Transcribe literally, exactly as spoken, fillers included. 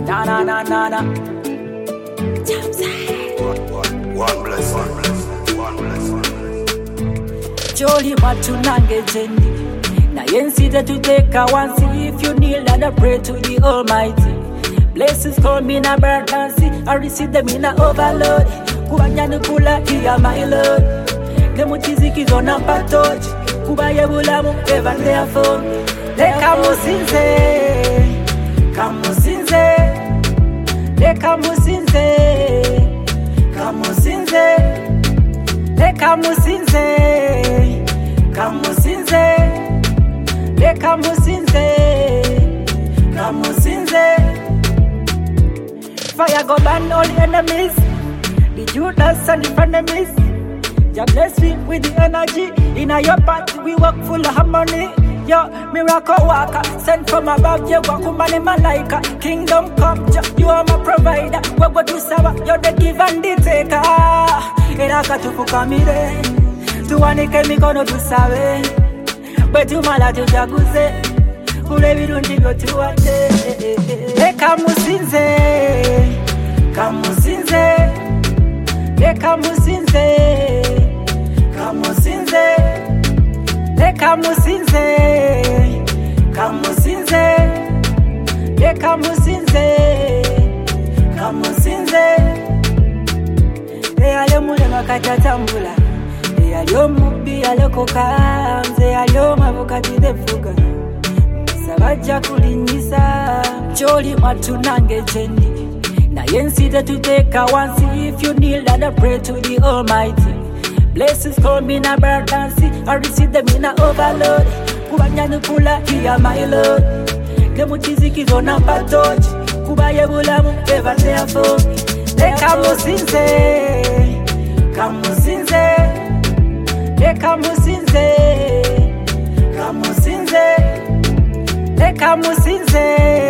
Na na na na na. One bless, one bless, one bless, one bless. Jolly matunange jendi. Na yensida to take a one see if you kneel and I pray to the Almighty. Blessings come in abundance, I receive them in a overload. Kuanyani kula kia my Lord. Demutiziki zona patoj. Kubaye bulamu ever there for me. Leka musinze, kamusinze, leka musinze, kamusinze, leka musinze, kamusinze, leka musinze, kamusinze. Fire go burn all the enemies, the Judas and the enemies. Jah bless me with the energy. In your party we work full of harmony. Yo, miracle worker, sent from above, you walk kumani malaika. Kingdom come, Jah, you are my provider. We go do sawa, you're the give and the taker. Inaka tufukamire, tuwanike mikono tusawe. Betu mala tujaguze, ule virundi vyo tuwate. Leka musinze, kamusinze, leka musinze, kamusinze. Leka musinze, kamusinze, leka musinze, kamusinze. Eya mule makachatambula, eya mubi alokoka, eya mavokati defuga. Sabaja kulinyisa, joli matunange jendi. Na yensida to take a one see if you kneel and I pray to the Almighty. Blessings come in abundance, I receive them in a overload. Kuanyani kula kia my Lord. Demutiziki zona patoj. Kubaye bulamu ever there for me. Leka musinze, kamusinze, leka musinze, kamusinze, leka musinze,